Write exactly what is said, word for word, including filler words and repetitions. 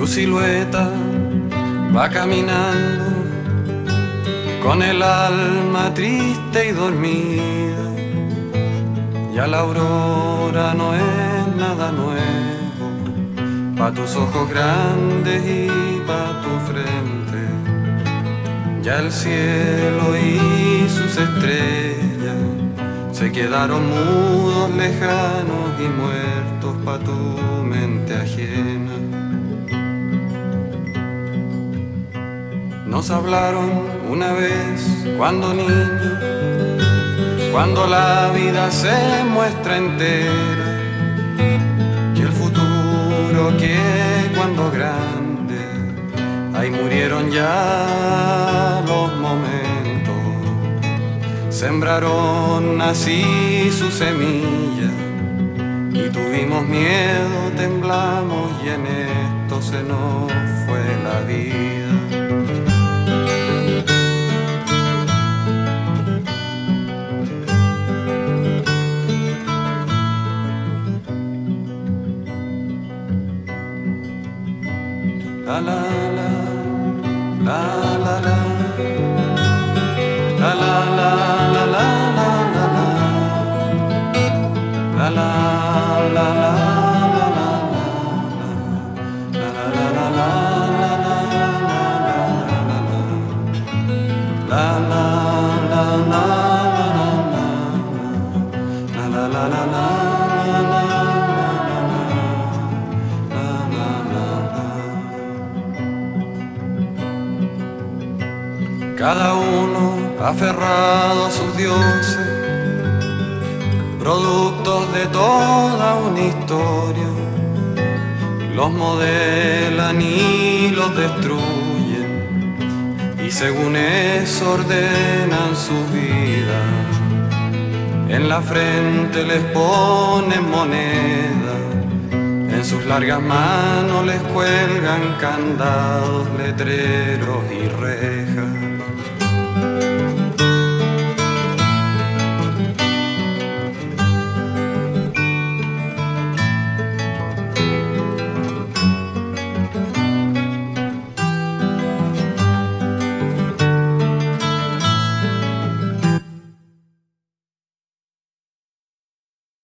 silueta va caminando con el alma triste y dormida. Ya la aurora no es nada nuevo pa' tus ojos grandes y pa' tu frente. Ya el cielo y sus estrellas se quedaron mudos, lejanos y muertos pa' tu mente ajena. Nos hablaron una vez cuando niños, cuando la vida se muestra entera, y el futuro que cuando grande, ahí murieron ya los momentos. Sembraron así su semilla y tuvimos miedo, temblamos y en esto se nos fue la vida. La la la, la la la, la la la la la la la la la la la. Cada uno aferrado a sus dioses, productos de toda una historia, los modelan y los destruyen, y según eso ordenan sus vidas. En la frente les ponen moneda, en sus largas manos les cuelgan candados, letreros y rejas.